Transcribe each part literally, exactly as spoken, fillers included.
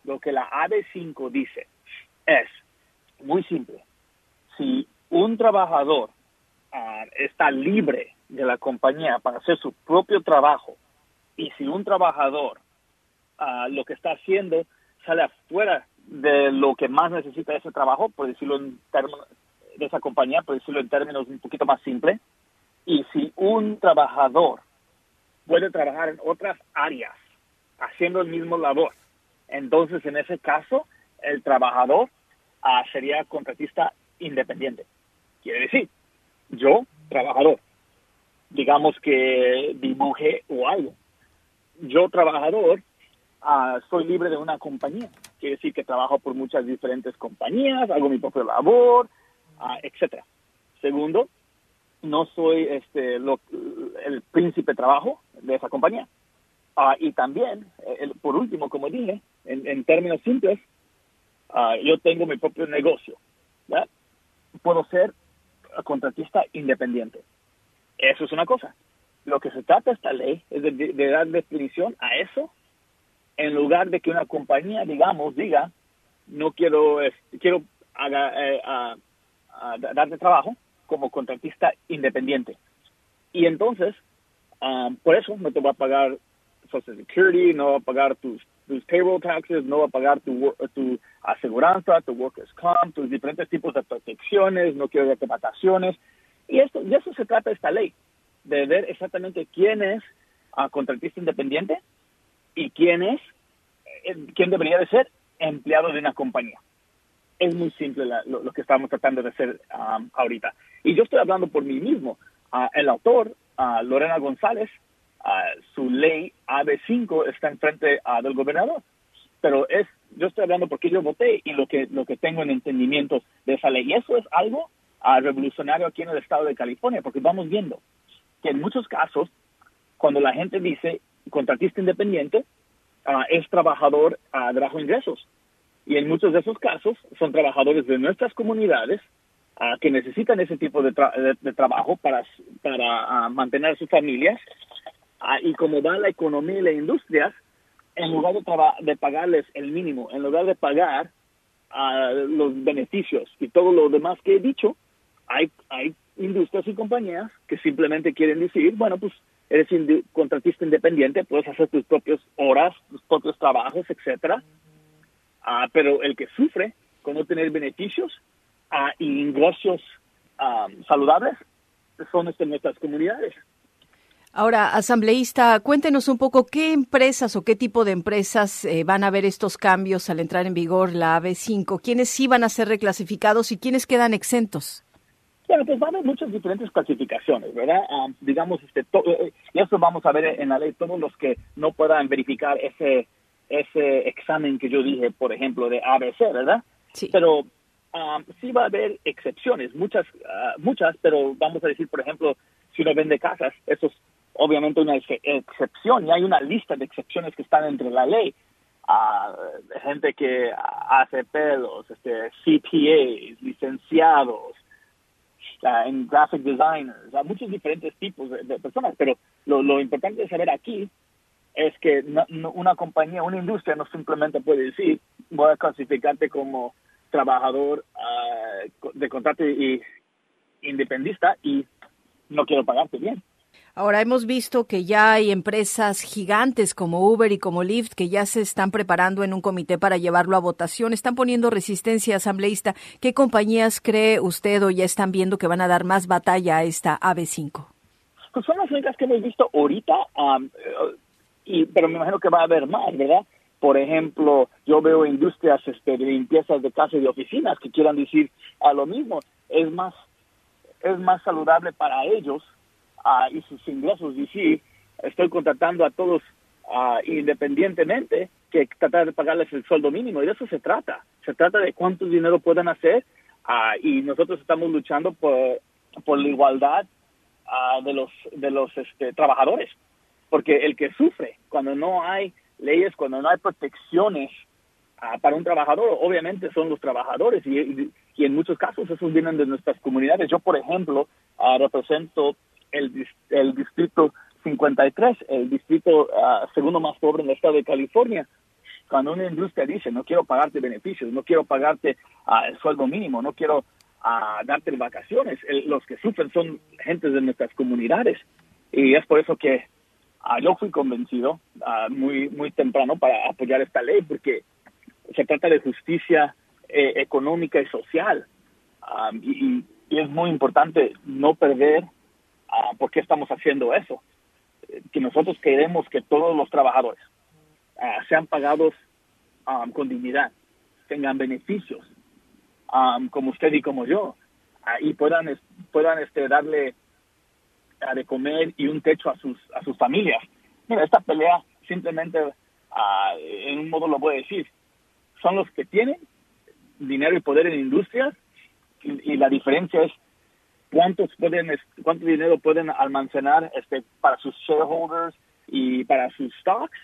lo que la A B cinco dice es muy simple. Si un trabajador uh, está libre de la compañía para hacer su propio trabajo y si un trabajador uh, lo que está haciendo sale afuera de lo que más necesita ese trabajo, por decirlo en términos de esa compañía, por decirlo en términos un poquito más simples, y si un trabajador puede trabajar en otras áreas haciendo el mismo labor, entonces en ese caso el trabajador uh, sería contratista independiente. Quiere decir, yo, trabajador, digamos que dibuje o algo, yo, trabajador, uh, soy libre de una compañía. Quiere decir que trabajo por muchas diferentes compañías, hago mi propia labor, uh, etcétera. Segundo, no soy este lo, el príncipe trabajo de esa compañía. Uh, y también, el, por último, como dije, en, en términos simples, uh, yo tengo mi propio negocio, ¿verdad? Puedo ser contratista independiente. Eso es una cosa. Lo que se trata esta ley es de, de, de dar definición a eso, en lugar de que una compañía, digamos, diga, no quiero, eh, quiero haga, eh, a, a darte trabajo como contratista independiente. Y entonces, um, por eso no te va a pagar Social Security, no va a pagar tus, tus payroll taxes, no va a pagar tu, tu aseguranza, tu workers' comp, tus diferentes tipos de protecciones, no quiero darte vacaciones. Y esto, de eso se trata esta ley, de ver exactamente quién es uh, contratista independiente y quién es, eh, quién debería de ser empleado de una compañía. Es muy simple la, lo, lo que estamos tratando de hacer um, ahorita. Y yo estoy hablando por mí mismo. Uh, el autor, uh, Lorena González, uh, su ley A B cinco está enfrente uh, del gobernador. Pero es, yo estoy hablando porque yo voté y lo que, lo que tengo en entendimiento de esa ley. Y eso es algo uh, revolucionario aquí en el estado de California, porque vamos viendo que en muchos casos, cuando la gente dice contratista independiente, uh, es trabajador uh, de bajo ingresos. Y en muchos de esos casos son trabajadores de nuestras comunidades uh, que necesitan ese tipo de, tra- de, de trabajo para, para uh, mantener a sus familias. Uh, y como va la economía y la industria, en lugar de, traba- de pagarles el mínimo, en lugar de pagar uh, los beneficios y todo lo demás que he dicho, hay, hay industrias y compañías que simplemente quieren decir, bueno, pues eres indi- contratista independiente, puedes hacer tus propias horas, tus propios trabajos, etcétera. Uh, pero el que sufre con no tener beneficios uh, y ingresos um, saludables son este, nuestras comunidades. Ahora, asambleísta, cuéntenos un poco qué empresas o qué tipo de empresas eh, van a ver estos cambios al entrar en vigor la A B cinco. ¿Quiénes sí van a ser reclasificados y quiénes quedan exentos? Bueno, pues van a haber muchas diferentes clasificaciones, ¿verdad? Um, digamos, este, to- y eso vamos a ver en la ley, todos los que no puedan verificar ese ese examen que yo dije, por ejemplo, de A B C, ¿verdad? Sí. Pero um, sí va a haber excepciones, muchas, uh, muchas, pero vamos a decir, por ejemplo, si uno vende casas, eso es obviamente una ex- excepción, y hay una lista de excepciones que están entre la ley. Uh, gente que hace pelos, este, C P As, licenciados, uh, en graphic designers, uh, muchos diferentes tipos de, de personas, pero lo, lo importante de saber aquí es que no, no, una compañía, una industria no simplemente puede decir, voy a clasificarte como trabajador uh, de contrato y independista y no quiero pagarte bien. Ahora hemos visto que ya hay empresas gigantes como Uber y como Lyft que ya se están preparando en un comité para llevarlo a votación. Están poniendo resistencia, asambleísta. ¿Qué compañías cree usted o ya están viendo que van a dar más batalla a esta A B cinco? Pues son las únicas que hemos visto ahorita, um, y, pero me imagino que va a haber más, ¿verdad? Por ejemplo, yo veo industrias este, de limpiezas de casa y de oficinas que quieran decir a lo mismo. Es más, es más saludable para ellos uh, y sus ingresos decir, estoy contratando a todos uh, independientemente que tratar de pagarles el sueldo mínimo. Y de eso se trata. Se trata de cuánto dinero puedan hacer uh, y nosotros estamos luchando por, por la igualdad uh, de los, de los este, trabajadores. Porque el que sufre cuando no hay leyes, cuando no hay protecciones uh, para un trabajador, obviamente son los trabajadores y, y, y en muchos casos esos vienen de nuestras comunidades. Yo, por ejemplo, uh, represento el, el distrito cincuenta y tres, el distrito uh, segundo más pobre en el estado de California, Cuando una industria dice, no quiero pagarte beneficios, no quiero pagarte uh, el sueldo mínimo, no quiero uh, darte vacaciones, el, los que sufren son gentes de nuestras comunidades. Y es por eso que uh, yo fui convencido uh, muy, muy temprano para apoyar esta ley, porque se trata de justicia eh, económica y social. Um, y, y es muy importante no perder uh, por qué estamos haciendo eso. Que nosotros queremos que todos los trabajadores uh, sean pagados um, con dignidad, tengan beneficios, um, como usted y como yo, uh, y puedan, puedan este, darle uh, de comer y un techo a sus, a sus familias. Mira, esta pelea simplemente, uh, en un modo lo voy a decir, son los que tienen dinero y poder en industrias, y, y la diferencia es cuántos pueden, cuánto dinero pueden almacenar este, para sus shareholders y para sus stocks.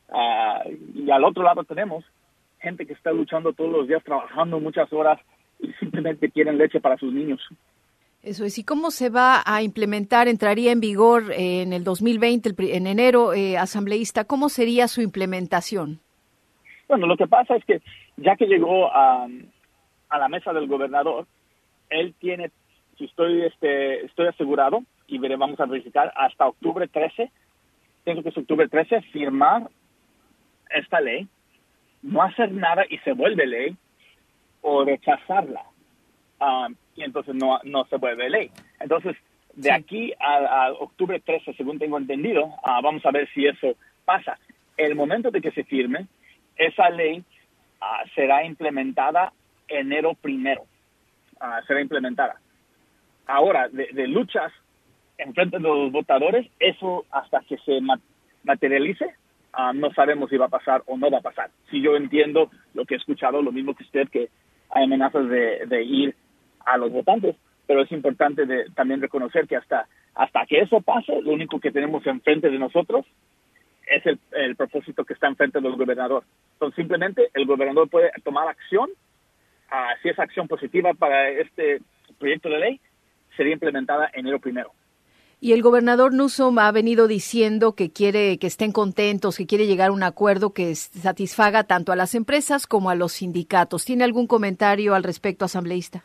Uh, y al otro lado tenemos gente que está luchando todos los días, trabajando muchas horas y simplemente quieren leche para sus niños. Eso es. ¿Y cómo se va a implementar? Entraría en vigor eh, en el dos mil veinte, el, en enero, eh, asambleísta. ¿Cómo sería su implementación? Bueno, lo que pasa es que ya que llegó a, a la mesa del gobernador, él tiene, si estoy este estoy asegurado, y veré, vamos a verificar, hasta octubre trece, pienso que es octubre trece, firmar esta ley, no hacer nada y se vuelve ley, o rechazarla, um, y entonces no, no se vuelve ley. Entonces, de sí. aquí a, a octubre trece, según tengo entendido, uh, vamos a ver si eso pasa. El momento de que se firme, esa ley uh, será implementada enero primero. Uh, será implementada. Ahora, de, de luchas en frente de los votadores, eso hasta que se ma- materialice, uh, no sabemos si va a pasar o no va a pasar. Si yo entiendo lo que he escuchado, lo mismo que usted, que hay amenazas de, de ir a los votantes, pero es importante de, también reconocer que hasta, hasta que eso pase, lo único que tenemos enfrente de nosotros es el, el propósito que está enfrente del gobernador. Entonces, simplemente el gobernador puede tomar acción. Uh, si es acción positiva para este proyecto de ley, sería implementada enero primero. Y el gobernador Newsom ha venido diciendo que quiere que estén contentos, que quiere llegar a un acuerdo que satisfaga tanto a las empresas como a los sindicatos. ¿Tiene algún comentario al respecto, asambleísta?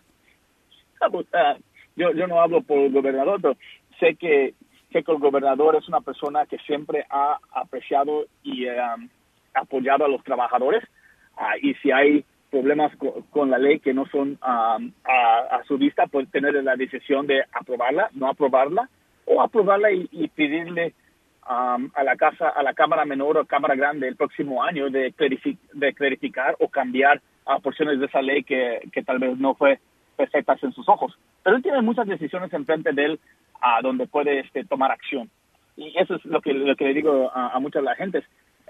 Ah, pues, uh, yo, yo no hablo por el gobernador, pero sé que, sé que el gobernador es una persona que siempre ha apreciado y um, apoyado a los trabajadores. Uh, y si hay problemas con, con la ley que no son um, a, a su vista, puede tener la decisión de aprobarla, no aprobarla, o aprobarla y, y pedirle um, a la casa, a la Cámara Menor o Cámara Grande el próximo año de, clarific, de clarificar o cambiar uh, porciones de esa ley que, que tal vez no fue perfectas en sus ojos. Pero él tiene muchas decisiones enfrente de él uh, donde puede este, tomar acción. Y eso es lo que, lo que le digo a, a muchas de las gentes.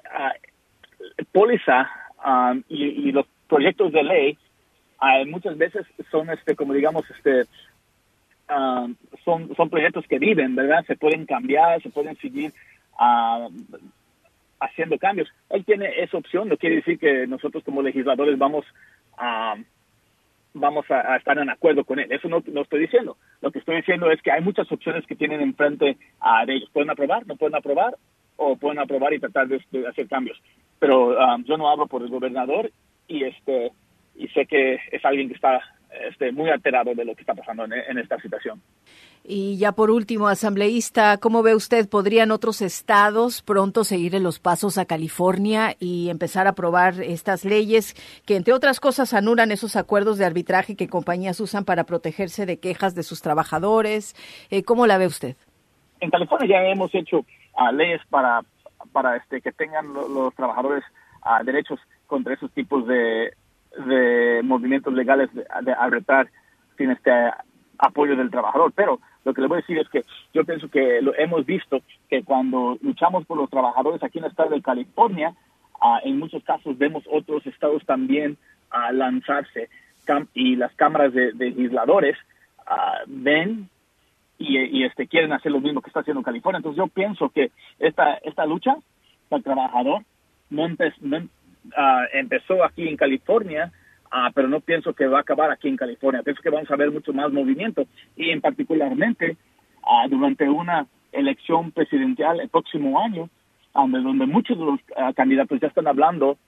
Uh, póliza um, y, y los proyectos de ley uh, muchas veces son, este, como digamos, este, uh, son, son proyectos que viven, ¿verdad? Se pueden cambiar, se pueden seguir uh, haciendo cambios. Él tiene esa opción, no quiere decir que nosotros como legisladores vamos a... Uh, vamos a, a estar en acuerdo con él. Eso no, no estoy diciendo. Lo que estoy diciendo es que hay muchas opciones que tienen enfrente uh, de ellos. Pueden aprobar, no pueden aprobar, o pueden aprobar y tratar de, de hacer cambios. Pero um, yo no hablo por el gobernador y este y sé que es alguien que está este, muy alterado de lo que está pasando en, en esta situación. Y ya por último, asambleísta, ¿cómo ve usted? ¿Podrían otros estados pronto seguir en los pasos a California y empezar a aprobar estas leyes que, entre otras cosas, anulan esos acuerdos de arbitraje que compañías usan para protegerse de quejas de sus trabajadores? Eh, ¿Cómo la ve usted? En California ya hemos hecho uh, leyes para para este que tengan lo, los trabajadores uh, derechos contra esos tipos de, de movimientos legales de, de arbitrar sin este apoyo del trabajador. Pero lo que le voy a decir es que yo pienso que lo hemos visto que cuando luchamos por los trabajadores aquí en el estado de California, uh, en muchos casos vemos otros estados también uh, lanzarse cam- y las cámaras de, de legisladores uh, ven y, y este quieren hacer lo mismo que está haciendo California. Entonces yo pienso que esta esta lucha del trabajador no, empe- no uh, empezó aquí en California, Uh, pero no pienso que va a acabar aquí en California. Pienso que vamos a ver mucho más movimiento y en particularmente uh, durante una elección presidencial el próximo año, donde, donde muchos de los uh, candidatos ya están hablando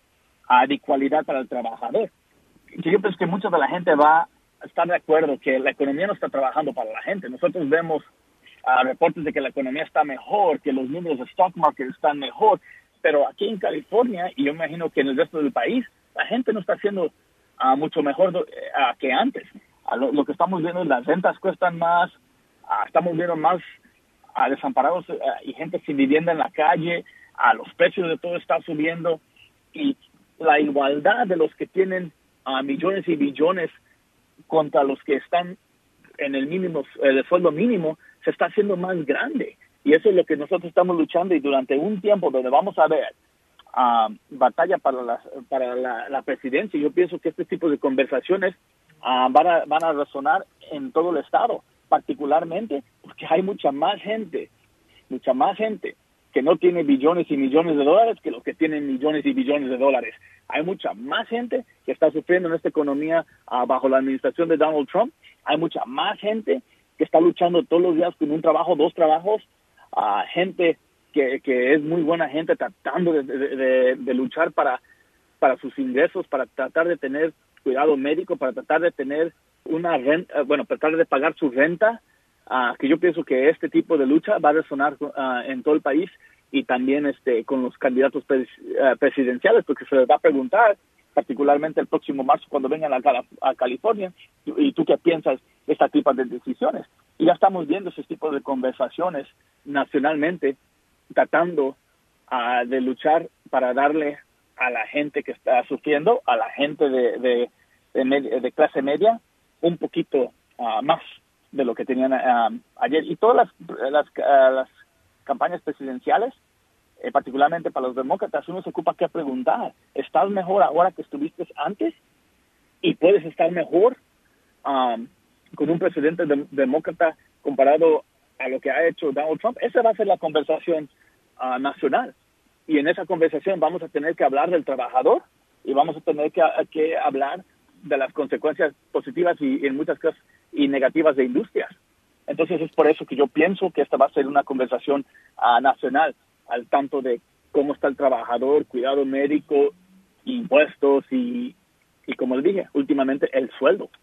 uh, de igualdad para el trabajador. Yo pienso que mucha de la gente va a estar de acuerdo que la economía no está trabajando para la gente. Nosotros vemos uh, reportes de que la economía está mejor, que los números de stock market están mejor, pero aquí en California, y yo imagino que en el resto del país, la gente no está haciendo uh, mucho mejor do, uh, que antes. Uh, lo, lo que estamos viendo es las rentas cuestan más, uh, estamos viendo más uh, desamparados uh, y gente sin vivienda en la calle, uh, los precios de todo están subiendo, y la igualdad de los que tienen uh, millones y billones contra los que están en el mínimo, el sueldo mínimo, se está haciendo más grande. Y eso es lo que nosotros estamos luchando, y durante un tiempo donde vamos a ver uh, batalla para, la, para la, la presidencia, yo pienso que este tipo de conversaciones uh, van, a, van a resonar en todo el estado, particularmente porque hay mucha más gente, mucha más gente que no tiene billones y millones de dólares que los que tienen millones y billones de dólares. Hay mucha más gente que está sufriendo en esta economía uh, bajo la administración de Donald Trump. Hay mucha más gente que está luchando todos los días con un trabajo, dos trabajos. Uh, gente que, que es muy buena gente tratando de, de, de, de luchar para, para sus ingresos, para tratar de tener cuidado médico, para tratar de tener una renta, uh, bueno, tratar de pagar su renta. Uh, que yo pienso que este tipo de lucha va a resonar uh, en todo el país, y también este con los candidatos pres, uh, presidenciales, porque se les va a preguntar, particularmente el próximo marzo cuando vengan a, a California, y, y tú qué piensas de este tipo de decisiones. Y ya estamos viendo ese tipo de conversaciones nacionalmente, tratando uh, de luchar para darle a la gente que está sufriendo, a la gente de, de, de, med- de clase media, un poquito uh, más de lo que tenían uh, ayer. Y todas las, las, uh, las campañas presidenciales, eh, particularmente para los demócratas, uno se ocupa que preguntar, ¿estás mejor ahora que estuviste antes? ¿Y puedes estar mejor um, con un presidente de, demócrata comparado a lo que ha hecho Donald Trump? Esa va a ser la conversación uh, nacional. Y en esa conversación vamos a tener que hablar del trabajador, y vamos a tener que, que hablar de las consecuencias positivas y en muchas cosas y negativas de industrias. Entonces es por eso que yo pienso que esta va a ser una conversación uh, nacional, al tanto de cómo está el trabajador, cuidado médico, impuestos y, y como les dije, últimamente el sueldo.